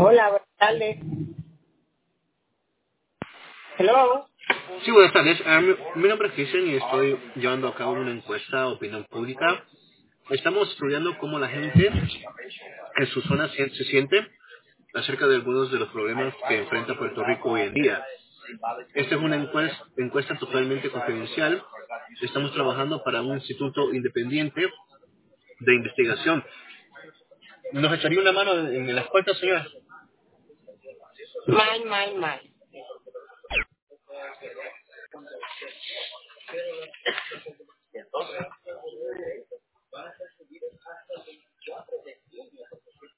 Hola, buenas tardes. Hello. Sí, buenas tardes. Mi nombre es Cristian y estoy llevando a cabo una encuesta de opinión pública. Estamos estudiando cómo la gente en su zona se siente acerca de algunos de los problemas que enfrenta Puerto Rico hoy en día. Esta es una encuesta totalmente confidencial. Estamos trabajando para un instituto independiente de investigación. ¿Nos echaría una mano en las puertas, señora? Mal.